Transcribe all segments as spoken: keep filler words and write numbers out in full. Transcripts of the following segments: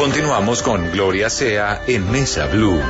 Continuamos con Gloria Sea en Mesa Blue.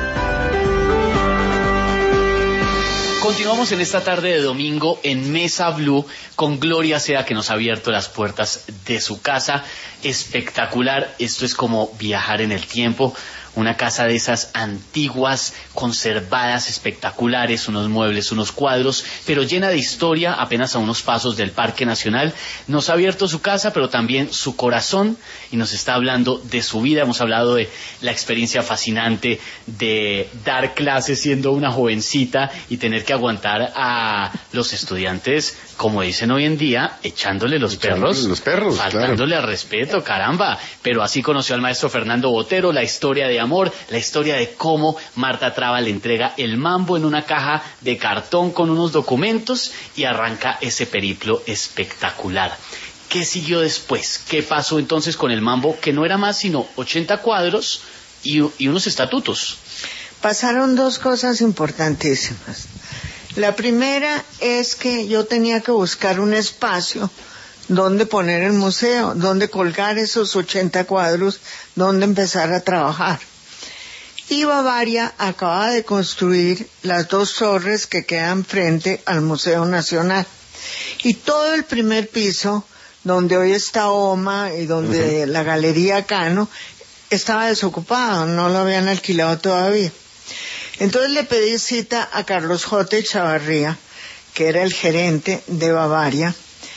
Continuamos en esta tarde de domingo en Mesa Blue con Gloria Sea, que nos ha abierto las puertas de su casa. Espectacular, esto es como viajar en el tiempo. Una casa de esas antiguas, conservadas, espectaculares, unos muebles, unos cuadros, pero llena de historia, apenas a unos pasos del Parque Nacional. Nos ha abierto su casa, pero también su corazón, y nos está hablando de su vida. Hemos hablado de la experiencia fascinante de dar clases siendo una jovencita y tener que aguantar a los estudiantes, como dicen hoy en día, echándole los echándole perros, los perros, faltándole claro. al respeto, caramba. Pero así conoció al maestro Fernando Botero, la historia de amor, la historia de cómo Marta Traba le entrega el mambo en una caja de cartón con unos documentos y arranca ese periplo espectacular. ¿Qué siguió después? ¿Qué pasó entonces con el mambo, que no era más sino ochenta cuadros y, y unos estatutos? Pasaron dos cosas importantísimas. La primera es que yo tenía que buscar un espacio donde poner el museo, donde colgar esos ochenta cuadros, donde empezar a trabajar. Y Bavaria acaba de construir las dos torres que quedan frente al Museo Nacional. Y todo el primer piso, donde hoy está OMA y donde uh-huh. la Galería Cano, estaba desocupado, no lo habían alquilado todavía. Entonces le pedí cita a Carlos J. Chavarría, que era el gerente de Bavaria,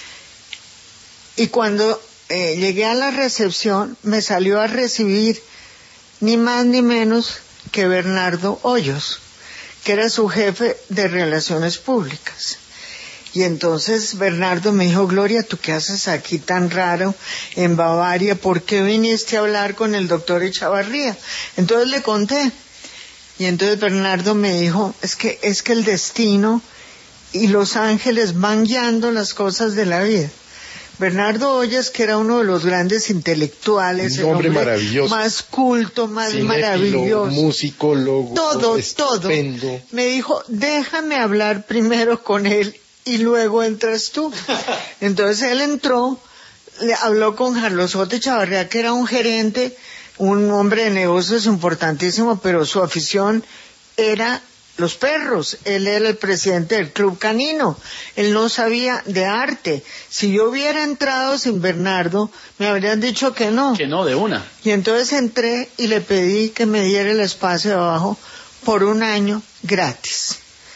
y cuando eh, llegué a la recepción me salió a recibir ni más ni menos que Bernardo Hoyos, que era su jefe de Relaciones Públicas. Y entonces Bernardo me dijo: Gloria, ¿tú qué haces aquí tan raro en Bavaria? ¿Por qué viniste a hablar con el doctor Echavarría? Entonces le conté. Y entonces Bernardo me dijo: es que, es que el destino y los ángeles van guiando las cosas de la vida. Bernardo Hoyos, que era uno de los grandes intelectuales, un hombre, hombre maravilloso, más culto, más cinéfilo, maravilloso, musicólogo, todo, todo, me dijo: déjame hablar primero con él y luego entras tú. Entonces él entró, le habló con Carlos J. Chavarría, que era un gerente, un hombre de negocios importantísimo, pero su afición era los perros. Él era el presidente del Club Canino. Él no sabía de arte. Si yo hubiera entrado sin Bernardo, me habrían dicho que no. Que no, de una. Y entonces entré y le pedí que me diera el espacio de abajo por un año gratis.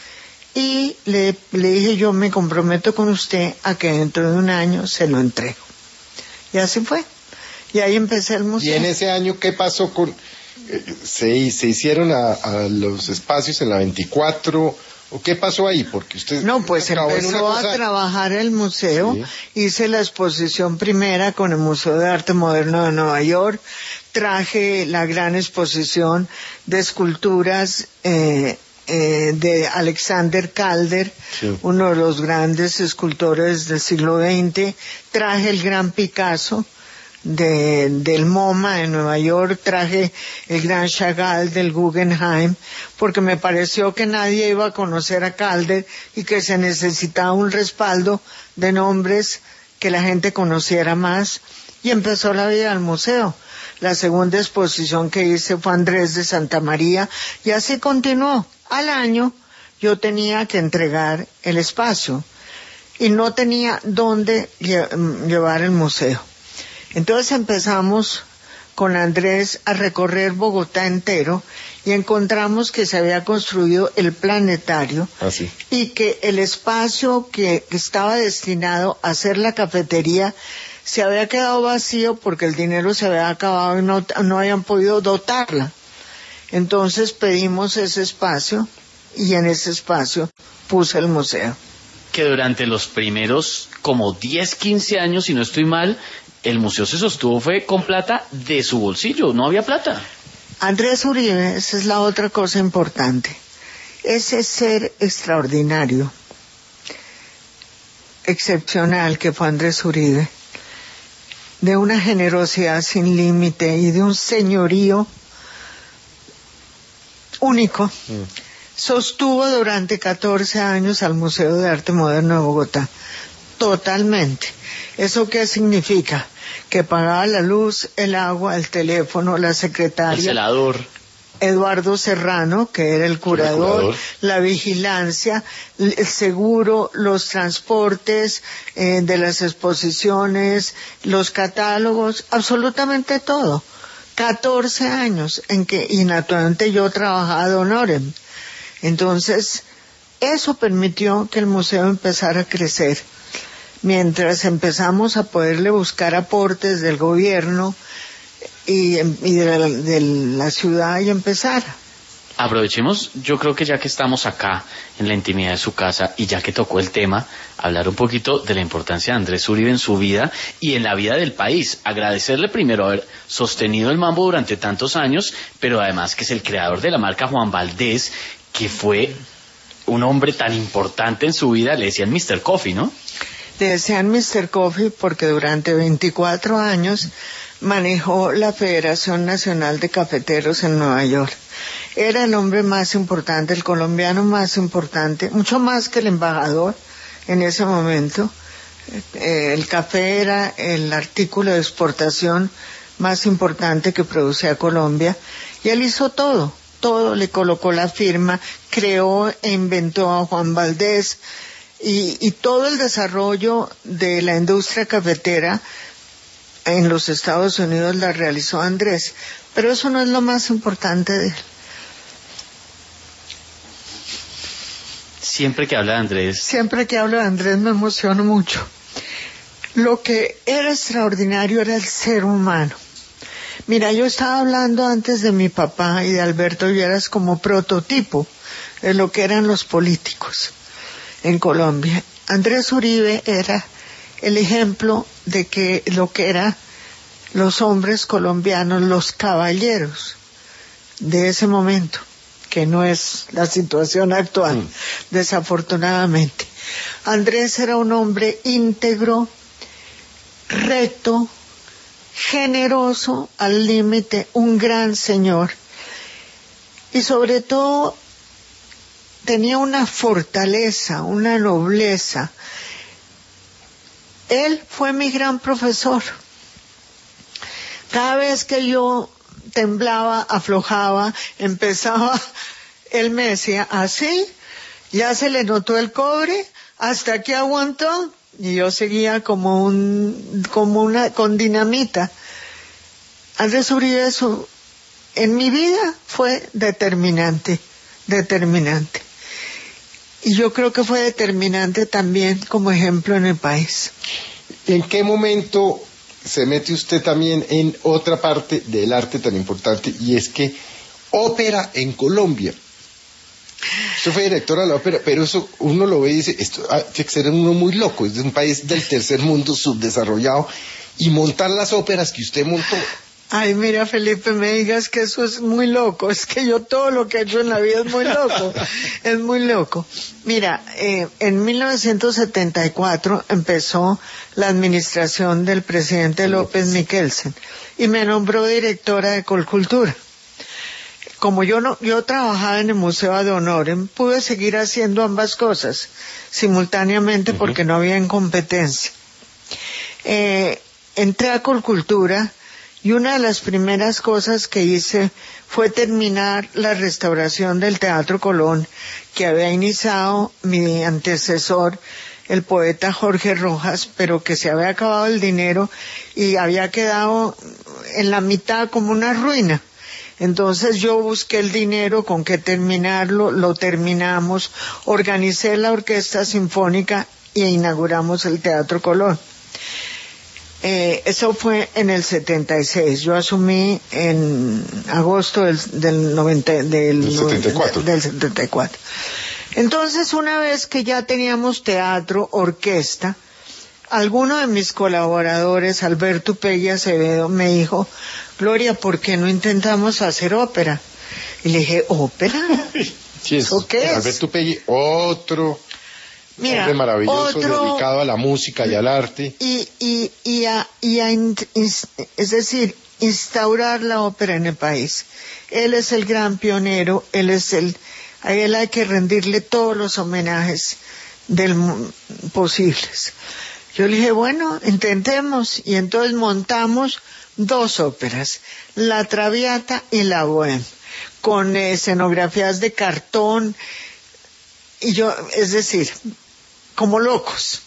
Y le, le dije: yo me comprometo con usted a que dentro de un año se lo entrego. Y así fue. Y ahí empecé el museo. ¿Y en ese año qué pasó con...? Se, se hicieron a, a los espacios en la veinticuatro, ¿o qué pasó ahí? Porque usted no, pues empezó cosa... a trabajar el museo, sí. Hice la exposición primera con el Museo de Arte Moderno de Nueva York, traje la gran exposición de esculturas eh, eh, de Alexander Calder, sí. Uno de los grandes escultores del siglo veinte, traje el gran Picasso De, del MoMA de Nueva York, traje el gran Chagall del Guggenheim, porque me pareció que nadie iba a conocer a Calder y que se necesitaba un respaldo de nombres que la gente conociera más, y empezó la vida del museo. La segunda exposición que hice fue Andrés de Santa María, y así continuó. Al año yo tenía que entregar el espacio y no tenía dónde lle- llevar el museo. Entonces empezamos con Andrés a recorrer Bogotá entero y encontramos que se había construido el planetario. Ah, sí. Y que el espacio que, que estaba destinado a hacer la cafetería se había quedado vacío porque el dinero se había acabado y no, no habían podido dotarla. Entonces pedimos ese espacio y en ese espacio puse el museo. Que durante los primeros como diez, quince años, si no estoy mal, el museo se sostuvo fue con plata de su bolsillo, no había plata. Andrés Uribe, esa es la otra cosa importante. Ese ser extraordinario, excepcional que fue Andrés Uribe, de una generosidad sin límite y de un señorío único, mm. sostuvo durante catorce años al Museo de Arte Moderno de Bogotá. Totalmente. ¿Eso qué significa? que pagaba la luz, el agua, el teléfono, la secretaria. El celador. Eduardo Serrano, que era el curador, el curador. La vigilancia, el seguro, los transportes eh, de las exposiciones, los catálogos, absolutamente todo. catorce años en que, y naturalmente yo trabajaba de honorem. Entonces, eso permitió que el museo empezara a crecer. Mientras empezamos a poderle buscar aportes del gobierno y, y de, la, de la ciudad y empezar. Aprovechemos, yo creo que ya que estamos acá en la intimidad de su casa y ya que tocó el tema, hablar un poquito de la importancia de Andrés Uribe en su vida y en la vida del país. Agradecerle primero haber sostenido el mambo durante tantos años, pero además que es el creador de la marca Juan Valdez, que fue un hombre tan importante en su vida, le decían mister Coffee, ¿no? Le decían mister Coffee porque durante veinticuatro años manejó la Federación Nacional de Cafeteros en Nueva York. Era el hombre más importante, el colombiano más importante, mucho más que el embajador en ese momento. Eh, el café era el artículo de exportación más importante que producía Colombia, y él hizo todo, todo, le colocó la firma, creó e inventó a Juan Valdez, y, y todo el desarrollo de la industria cafetera en los Estados Unidos la realizó Andrés, pero eso no es lo más importante de él. Siempre que habla de Andrés... Siempre que hablo de Andrés me emociono mucho. Lo que era extraordinario era el ser humano. Mira, yo estaba hablando antes de mi papá y de Alberto Lleras como prototipo de lo que eran los políticos en Colombia. Andrés Uribe era el ejemplo de que lo que eran los hombres colombianos, los caballeros de ese momento, que no es la situación actual, mm. desafortunadamente. Andrés era un hombre íntegro, recto, generoso al límite, un gran señor, y sobre todo tenía una fortaleza, una nobleza. Él fue mi gran profesor. Cada vez que yo temblaba, aflojaba, empezaba, él me decía, así, ya se le notó el cobre, hasta aquí aguantó, y yo seguía como un, como una, con dinamita. Andrés Uribe, eso, en mi vida fue determinante, determinante. Y yo creo que fue determinante también como ejemplo en el país. ¿En qué momento se mete usted también en otra parte del arte tan importante, y es que ópera en Colombia? Usted fue directora de la ópera, pero eso uno lo ve y dice, esto ah, tiene que ser uno muy loco, es un país del tercer mundo subdesarrollado, y montar las óperas que usted montó. Ay, mira, Felipe, me digas que eso es muy loco. Es que yo todo lo que he hecho en la vida es muy loco. Es muy loco. Mira, eh, en mil novecientos setenta y cuatro empezó la administración del presidente López Michelsen y me nombró directora de Colcultura. Como yo no, yo trabajaba en el Museo de Honorem, pude seguir haciendo ambas cosas simultáneamente uh-huh. porque no había incompetencia. Eh, entré a Colcultura. Y una de las primeras cosas que hice fue terminar la restauración del Teatro Colón, que había iniciado mi antecesor, el poeta Jorge Rojas, pero que se había acabado el dinero y había quedado en la mitad como una ruina. Entonces yo busqué el dinero con que terminarlo, lo terminamos, organicé la Orquesta Sinfónica e inauguramos el Teatro Colón. Eh, eso fue en el setenta y seis. Yo asumí en agosto del, del, noventa, del, del, setenta y cuatro. del setenta y cuatro. Entonces, una vez que ya teníamos teatro, orquesta, alguno de mis colaboradores, Alberto Pegui Acevedo, me dijo, Gloria, ¿por qué no intentamos hacer ópera? Y le dije, ¿ópera? Sí, es, ¿O qué es? Alberto Pegui, otro... Mira, hombre maravilloso, otro, dedicado a la música y al arte. Y, y, y, a, y a, es decir, instaurar la ópera en el país. Él es el gran pionero, él es el, a él hay que rendirle todos los homenajes del, posibles. Yo le dije, bueno, intentemos, y entonces montamos dos óperas, La Traviata y La Bohème, con escenografías de cartón, y yo, es decir, como locos.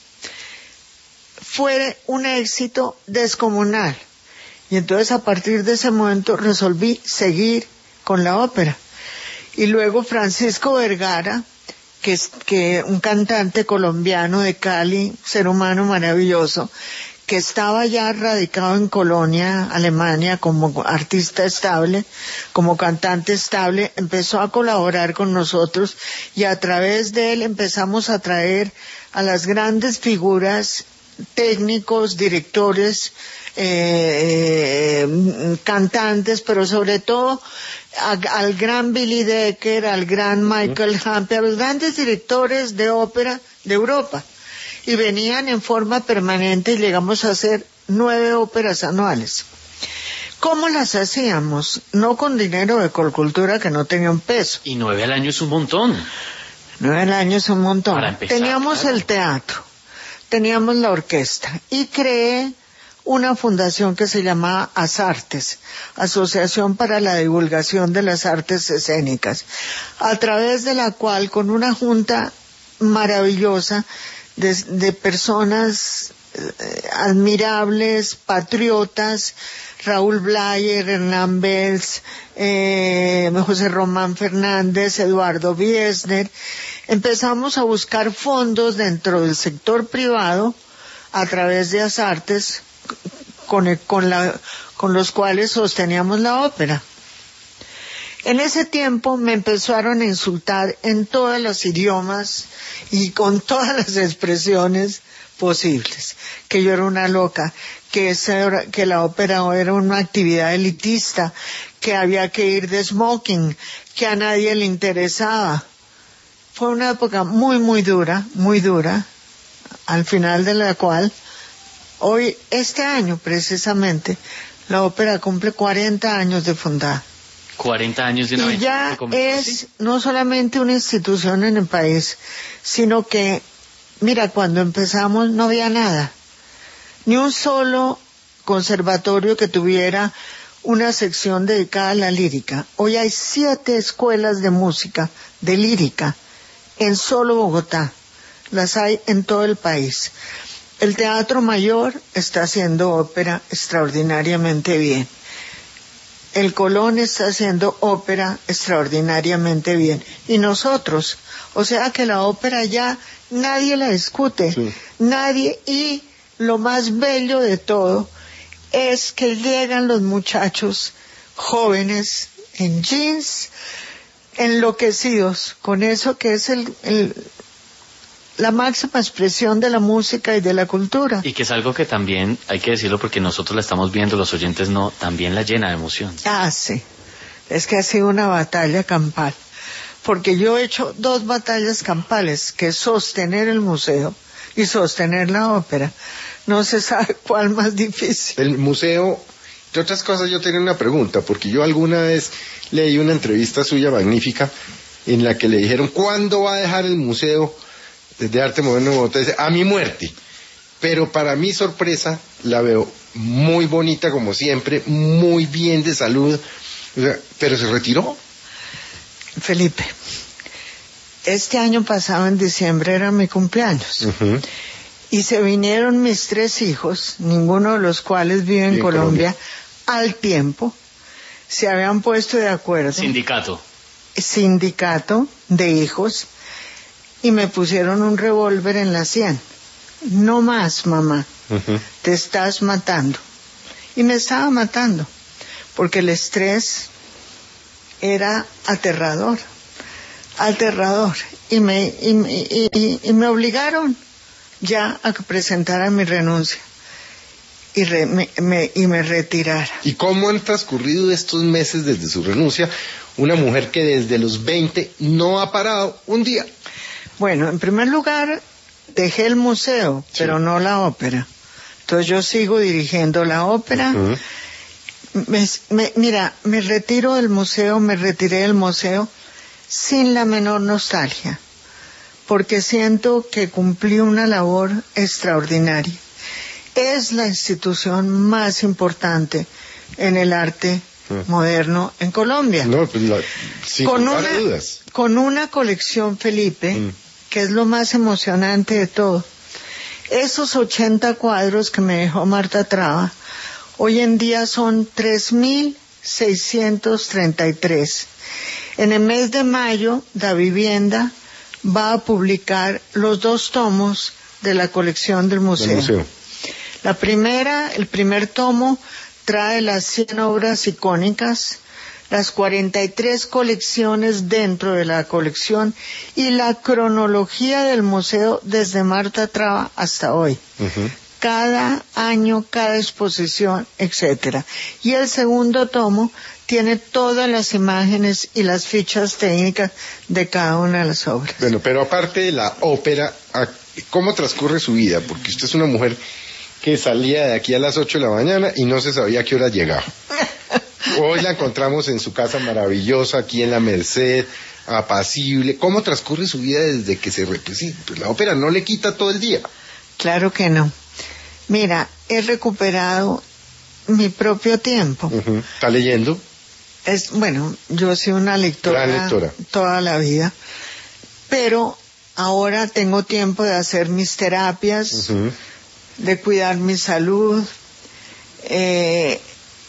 Fue un éxito descomunal, y entonces a partir de ese momento resolví seguir con la ópera. Y luego Francisco Vergara, que es que un cantante colombiano de Cali, ser humano maravilloso, que estaba ya radicado en Colonia, Alemania, como artista estable, como cantante estable, empezó a colaborar con nosotros, y a través de él empezamos a traer a las grandes figuras, técnicos, directores, eh, eh, cantantes, pero sobre todo a, al gran Billy Decker, al gran Michael Hampe, a los grandes directores de ópera de Europa. Y venían en forma permanente y llegamos a hacer nueve óperas anuales. ¿Cómo las hacíamos? No con dinero de Colcultura, que no tenía un peso. Y nueve al año es un montón. Nueve al año es un montón. Para empezar, teníamos claro. el teatro, teníamos la orquesta, y creé una fundación que se llamaba Asartes, Asociación para la Divulgación de las Artes Escénicas, a través de la cual, con una junta maravillosa de, de personas eh, admirables, patriotas, Raúl Blayer, Hernán Belz, eh, José Román Fernández, Eduardo Biesner, empezamos a buscar fondos dentro del sector privado a través de Asartes, con, con, la, con los cuales sosteníamos la ópera. En ese tiempo me empezaron a insultar en todos los idiomas y con todas las expresiones posibles, que yo era una loca, que, esa, que la ópera era una actividad elitista, que había que ir de smoking, que a nadie le interesaba. Fue una época muy, muy dura, muy dura, al final de la cual, hoy, este año precisamente, la ópera cumple cuarenta años de fundada. cuarenta años de una Y ya es ¿sí? no solamente una institución en el país, sino que, mira, cuando empezamos no había nada, ni un solo conservatorio que tuviera una sección dedicada a la lírica. Hoy hay siete escuelas de música, de lírica, en solo Bogotá. Las hay en todo el país. El Teatro Mayor está haciendo ópera extraordinariamente bien. El Colón está haciendo ópera extraordinariamente bien. Y nosotros, o sea que la ópera ya nadie la discute, sí. Nadie, y lo más bello de todo es que llegan los muchachos jóvenes en jeans, enloquecidos con eso que es el, el la máxima expresión de la música y de la cultura. Y que es algo que también, hay que decirlo porque nosotros la estamos viendo, los oyentes no, también la llena de emoción. Ah, sí. Es que ha sido una batalla campal. Porque yo he hecho dos batallas campales, que es sostener el museo y sostener la ópera. No se sabe cuál más difícil. El museo, de otras cosas, yo tenía una pregunta, porque yo alguna vez leí una entrevista suya magnífica en la que le dijeron, ¿cuándo va a dejar el museo de arte moderno de Bogotá? Dice, a mi muerte. Pero para mi sorpresa, la veo muy bonita como siempre, muy bien de salud, o sea, pero se retiró. Felipe, este año pasado en diciembre era mi cumpleaños. Uh-huh. Y se vinieron mis tres hijos, ninguno de los cuales vive en Colombia, Colombia, al tiempo, se habían puesto de acuerdo. Sindicato. Sindicato de hijos, y me pusieron un revólver en la sien. No más, mamá, uh-huh. Te estás matando. Y me estaba matando, porque el estrés era aterrador, aterrador, y me, y, y, y, y me obligaron ya a que presentara mi renuncia y, re, me, me, y me retirara. ¿Y cómo han transcurrido estos meses desde su renuncia? Una mujer que desde los veinte no ha parado un día. Bueno, en primer lugar, dejé el museo, sí. Pero no la ópera. Entonces yo sigo dirigiendo la ópera. Uh-huh. me, me, mira, me retiro del museo, me retiré del museo sin la menor nostalgia. porque siento que cumplí una labor extraordinaria. Es la institución más importante en el arte mm. moderno en Colombia. No, pues la, sin con, lugar una, a dudas. con una colección, Felipe, mm. que es lo más emocionante de todo. Esos ochenta cuadros que me dejó Marta Traba, hoy en día son tres mil seiscientos treinta y tres. En el mes de mayo, Da Vivienda va a publicar los dos tomos de la colección del museo. Del museo. La primera, el primer tomo, trae las cien obras icónicas, las cuarenta y tres colecciones dentro de la colección y la cronología del museo desde Marta Traba hasta hoy. Uh-huh. Cada año, cada exposición, etcétera. Y el segundo tomo tiene todas las imágenes y las fichas técnicas de cada una de las obras. Bueno, pero aparte de la ópera, ¿cómo transcurre su vida? Porque usted es una mujer que salía de aquí a las ocho de la mañana y no se sabía a qué hora llegaba. Hoy la encontramos en su casa maravillosa, aquí en la Merced, apacible. ¿Cómo transcurre su vida desde que se repite? Pues la ópera no le quita todo el día. Claro que no. Mira, he recuperado mi propio tiempo. Uh-huh. ¿Está leyendo? Es, bueno, yo soy una lectora, Gran lectora toda la vida, pero ahora tengo tiempo de hacer mis terapias, uh-huh. de cuidar mi salud, eh,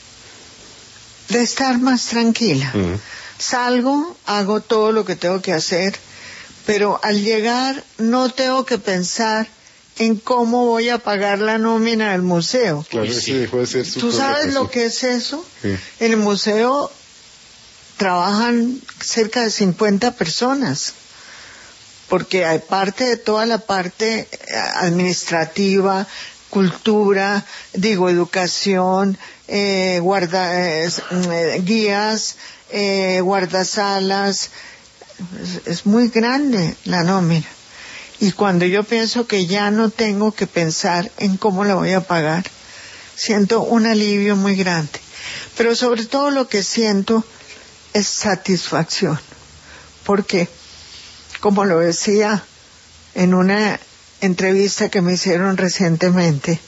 de estar más tranquila. Uh-huh. Salgo, hago todo lo que tengo que hacer, pero al llegar no tengo que pensar en cómo voy a pagar la nómina del museo. Claro, sí. Dejó de ser su ¿Tú sabes cosa. Lo que es eso? Sí. En el museo trabajan cerca de cincuenta personas, porque aparte de toda la parte administrativa, cultura, digo, educación, eh, guarda, eh, guías, eh, guardasalas, es, es muy grande la nómina. Y cuando yo pienso que ya no tengo que pensar en cómo la voy a pagar, siento un alivio muy grande. Pero sobre todo lo que siento es satisfacción. Porque, como lo decía en una entrevista que me hicieron recientemente,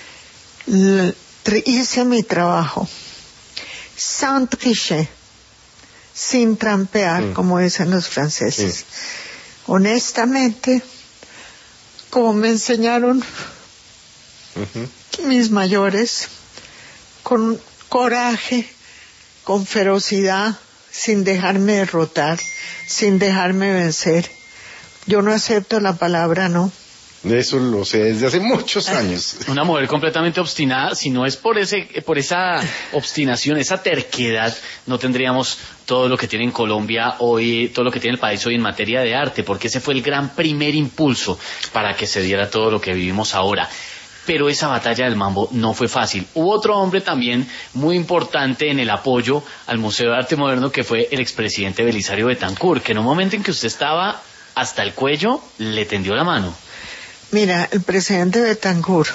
hice mi trabajo sans tricher, sin trampear, mm. como dicen los franceses. Sí. Honestamente, como me enseñaron uh-huh. mis mayores, con coraje, con ferocidad, sin dejarme derrotar, sin dejarme vencer. Yo no acepto la palabra no. Eso lo sé desde hace muchos años. Una mujer completamente obstinada, si no es por ese, por esa obstinación, esa terquedad, no tendríamos todo lo que tiene en Colombia hoy, todo lo que tiene el país hoy en materia de arte, porque ese fue el gran primer impulso para que se diera todo lo que vivimos ahora. Pero esa batalla del Mambo no fue fácil. Hubo otro hombre también muy importante en el apoyo al Museo de Arte Moderno, que fue el expresidente Belisario Betancur, que en un momento en que usted estaba hasta el cuello, le tendió la mano. Mira, el presidente Betancur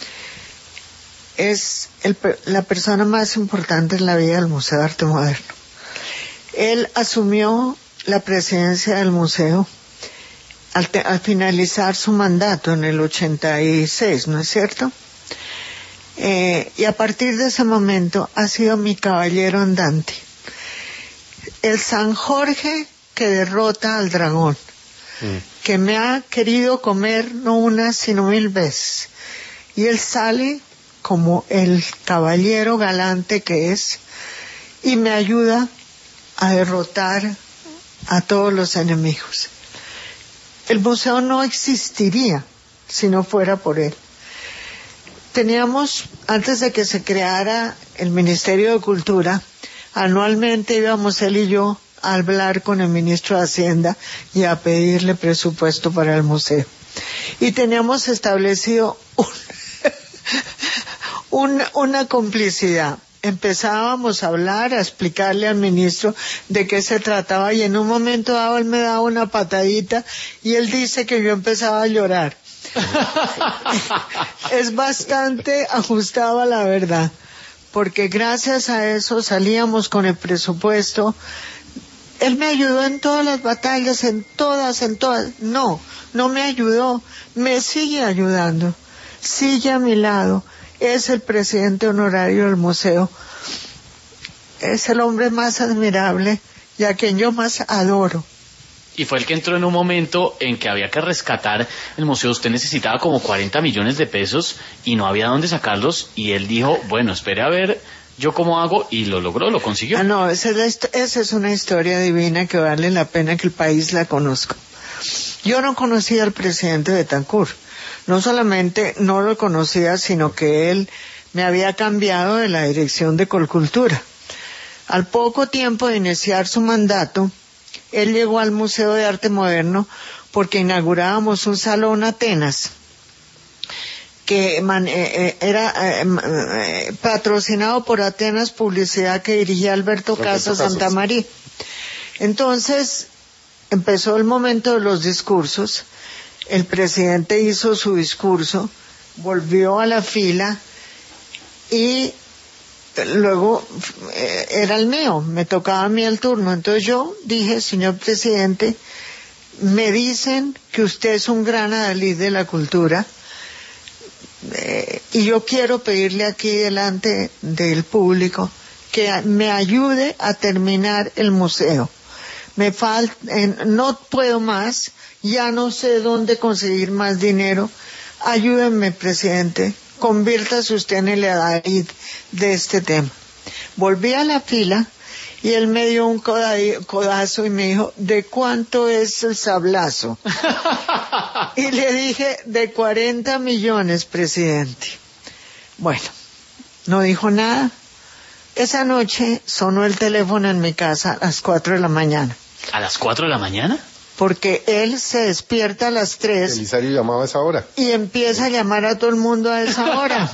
es el, la persona más importante en la vida del Museo de Arte Moderno. Él asumió la presidencia del museo al, te, al finalizar su mandato en el ochenta y seis, ¿no es cierto? Eh, y a partir de ese momento ha sido mi caballero andante. El San Jorge que derrota al dragón. Mm. Que me ha querido comer no una sino mil veces, y él sale como el caballero galante que es y me ayuda a derrotar a todos los enemigos. El museo no existiría si no fuera por él. Teníamos, antes de que se creara el Ministerio de Cultura, anualmente íbamos él y yo a hablar con el ministro de Hacienda y a pedirle presupuesto para el museo. Y teníamos establecido un, un, una complicidad. Empezábamos a hablar, a explicarle al ministro de qué se trataba, y en un momento dado él me daba una patadita y él dice que yo empezaba a llorar. Es bastante ajustado a la verdad, porque gracias a eso salíamos con el presupuesto Él me ayudó en todas las batallas, en todas, en todas. No, no me ayudó, me sigue ayudando, sigue a mi lado, es el presidente honorario del museo, es el hombre más admirable y a quien yo más adoro. Y fue el que entró en un momento en que había que rescatar el museo. Usted necesitaba como cuarenta millones de pesos y no había dónde sacarlos. Y él dijo, bueno, espere a ver yo cómo hago, y lo logró, lo consiguió. Ah, no, esa es, la, esa es una historia divina que vale la pena que el país la conozca. Yo no conocía al presidente Betancur. No solamente no lo conocía, sino que él me había cambiado de la dirección de Colcultura. Al poco tiempo de iniciar su mandato, él llegó al Museo de Arte Moderno porque inaugurábamos un salón Atenas que man, eh, era eh, eh, patrocinado por Atenas Publicidad, que dirigía Alberto Casas Santamaría. Entonces empezó el momento de los discursos. El presidente hizo su discurso, volvió a la fila y luego eh, era el mío, me tocaba a mí el turno. Entonces yo dije, señor presidente, me dicen que usted es un gran adalid de la cultura, eh, y yo quiero pedirle aquí delante del público que me ayude a terminar el museo. Me falta, eh, no puedo más, ya no sé dónde conseguir más dinero. Ayúdenme, presidente, conviértase usted en el adalid de este tema. Volví a la fila y él me dio un codazo y me dijo, ¿de cuánto es el sablazo? Y le dije, de cuarenta millones, presidente. Bueno, no dijo nada. Esa noche sonó el teléfono en mi casa a las cuatro de la mañana. ¿A las cuatro de la mañana? Porque él se despierta a las tres. Elisario llamaba a esa hora. Y empieza a llamar a todo el mundo a esa hora.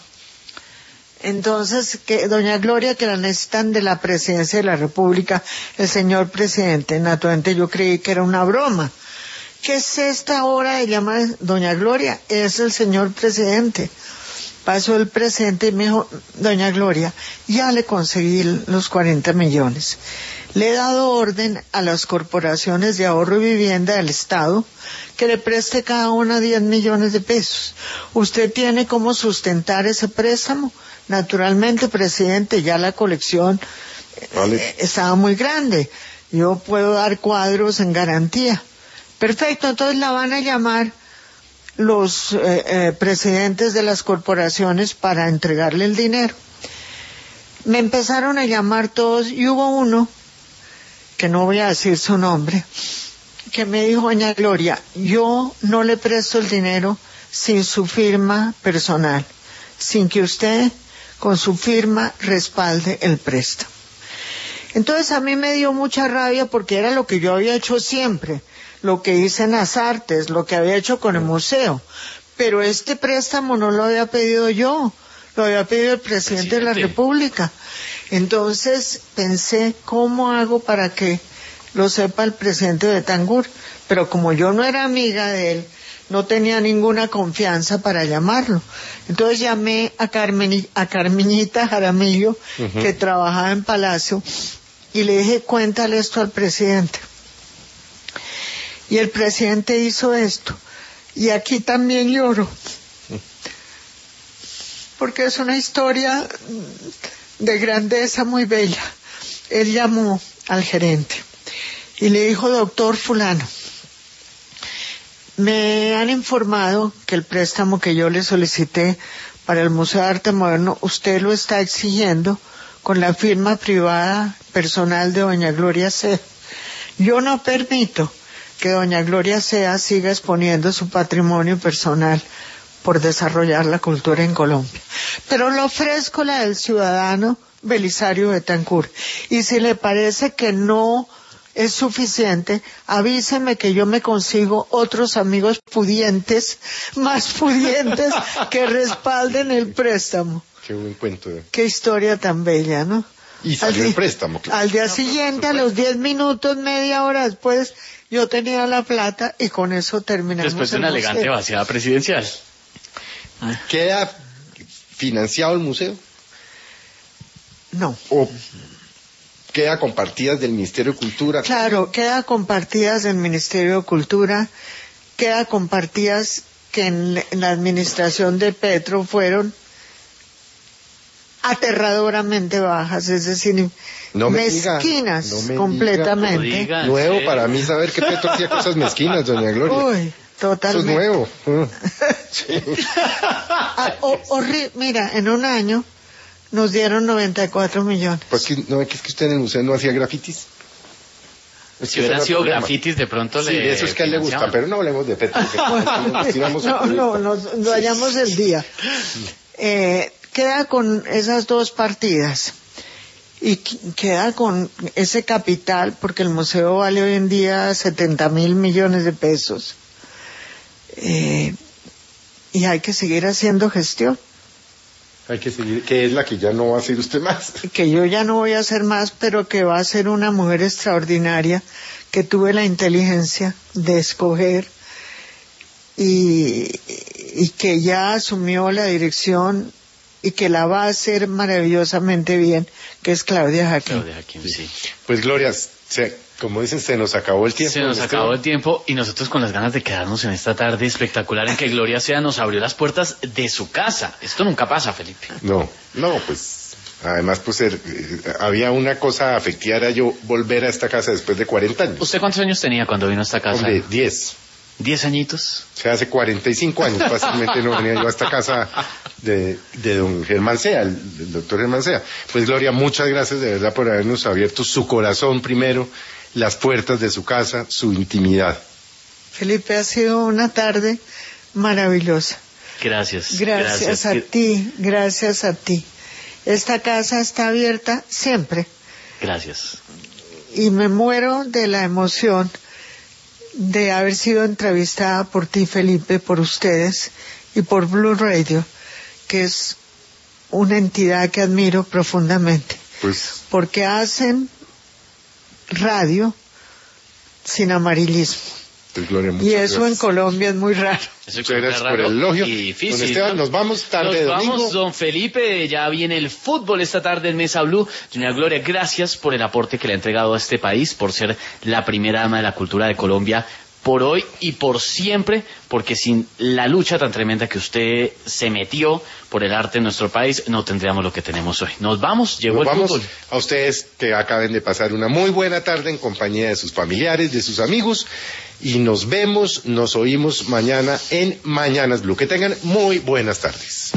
Entonces, que doña Gloria, que la necesitan de la presidencia de la República, el señor presidente. Naturalmente yo creí que era una broma. ¿Qué es esta hora de llamar? Doña Gloria, es el señor presidente. Pasó el presidente y me dijo, doña Gloria, ya le conseguí los cuarenta millones. Le he dado orden a las corporaciones de ahorro y vivienda del Estado que le preste cada una diez millones de pesos. ¿Usted tiene cómo sustentar ese préstamo? Naturalmente, presidente, ya la colección vale. eh, estaba muy grande. Yo puedo dar cuadros en garantía. Perfecto, entonces la van a llamar los eh, eh, presidentes de las corporaciones para entregarle el dinero. Me empezaron a llamar todos y hubo uno, que no voy a decir su nombre, que me dijo, doña Gloria, yo no le presto el dinero sin su firma personal, sin que usted con su firma respalde el préstamo. Entonces a mí me dio mucha rabia porque era lo que yo había hecho siempre, lo que hice en las artes, lo que había hecho con el museo, pero este préstamo no lo había pedido yo, lo había pedido el presidente, presidente. de la República. Entonces pensé, ¿cómo hago para que lo sepa el presidente Betancur? Pero como yo no era amiga de él, no tenía ninguna confianza para llamarlo. Entonces llamé a, Carmen, a Carmiñita Jaramillo, uh-huh. que trabajaba en Palacio, y le dije, cuéntale esto al presidente. Y el presidente hizo esto. Y aquí también lloro. Porque es una historia de grandeza muy bella. Él llamó al gerente y le dijo, doctor fulano, me han informado que el préstamo que yo le solicité para el Museo de Arte Moderno, usted lo está exigiendo con la firma privada personal de doña Gloria Sea. Yo no permito que doña Gloria Sea siga exponiendo su patrimonio personal por desarrollar la cultura en Colombia. Pero le ofrezco la del ciudadano Belisario Betancur. Y si le parece que no es suficiente, avíseme que yo me consigo otros amigos pudientes, más pudientes, que respalden el préstamo. Qué buen cuento. Eh. Qué historia tan bella, ¿no? Y salió el préstamo. Claro. Al día no, siguiente, a los diez minutos, media hora después, yo tenía la plata y con eso terminamos. Después de una elegante vaciada presidencial. ¿Queda financiado el museo? No. ¿O queda con partidas del Ministerio de Cultura. Claro, queda con partidas del Ministerio de Cultura, queda con partidas que en, en la administración de Petro fueron aterradoramente bajas, es decir, no me mezquinas diga, no me completamente. Diga, Nuevo sí. para mí saber que Petro hacía cosas mezquinas, doña Gloria. Uy, totalmente. Eso es nuevo. Sí. Ah, o- horri- Mira, en un año nos dieron noventa y cuatro millones. Pues que, no, es que usted en el museo no hacía grafitis. Es Si que ese hubieran era el sido problema. grafitis, de pronto Sí, le eso es que a él le gusta, financiaban. pero no hablemos de Petro. que- que vamos a- No, no, nos nos vayamos el día. Eh, queda con esas dos partidas y qu- queda con ese capital, porque el museo vale hoy en día setenta mil millones de pesos. Eh, y hay que seguir haciendo gestión, Hay que seguir, que es la que ya no va a hacer usted más. que yo ya no voy a hacer más, pero que va a ser una mujer extraordinaria, que tuve la inteligencia de escoger y, y que ya asumió la dirección y que la va a hacer maravillosamente bien, que es Claudia Jaquín. Claudia Jaquín, sí. Pues Gloria, se, como dicen, se nos acabó el tiempo. Se nos en este acabó el momento. tiempo y nosotros con las ganas de quedarnos en esta tarde espectacular en que Gloria Sea nos abrió las puertas de su casa. Esto nunca pasa, Felipe. No, no, pues, además, pues, er, eh, había una cosa afectiva, era yo volver a esta casa después de cuarenta años. ¿Usted cuántos años tenía cuando vino a esta casa? Hombre, diez. ¿Diez añitos? O sea, hace cuarenta y cinco años fácilmente no venía yo a esta casa de, de don Germán Sea, el, el doctor Germán Sea. Pues Gloria, muchas gracias de verdad por habernos abierto su corazón primero, las puertas de su casa, su intimidad. Felipe, ha sido una tarde maravillosa. Gracias. Gracias, a ti, gracias a ti. Esta casa está abierta siempre Gracias. y me muero de la emoción de haber sido entrevistada por ti, Felipe, por ustedes y por Blue Radio, que es una entidad que admiro profundamente, Pues, porque hacen radio sin amarillismo. pues Gloria, muchas Y eso en gracias. Colombia es muy raro. Eso Muchas gracias raro por el elogio. y difícil. Don Esteban, nos vamos tarde de Nos domingo. vamos, don Felipe. Ya viene el fútbol esta tarde en Mesa Blue. Doña Gloria, gracias por el aporte que le ha entregado a este país, por ser la primera dama de la cultura de Colombia, por hoy y por siempre, porque sin la lucha tan tremenda que usted se metió por el arte en nuestro país, no tendríamos lo que tenemos hoy. Nos vamos, llegó Nos el vamos fútbol. a ustedes que acaben de pasar una muy buena tarde en compañía de sus familiares, de sus amigos, y nos vemos, nos oímos mañana en Mañanas Blue. Que tengan muy buenas tardes.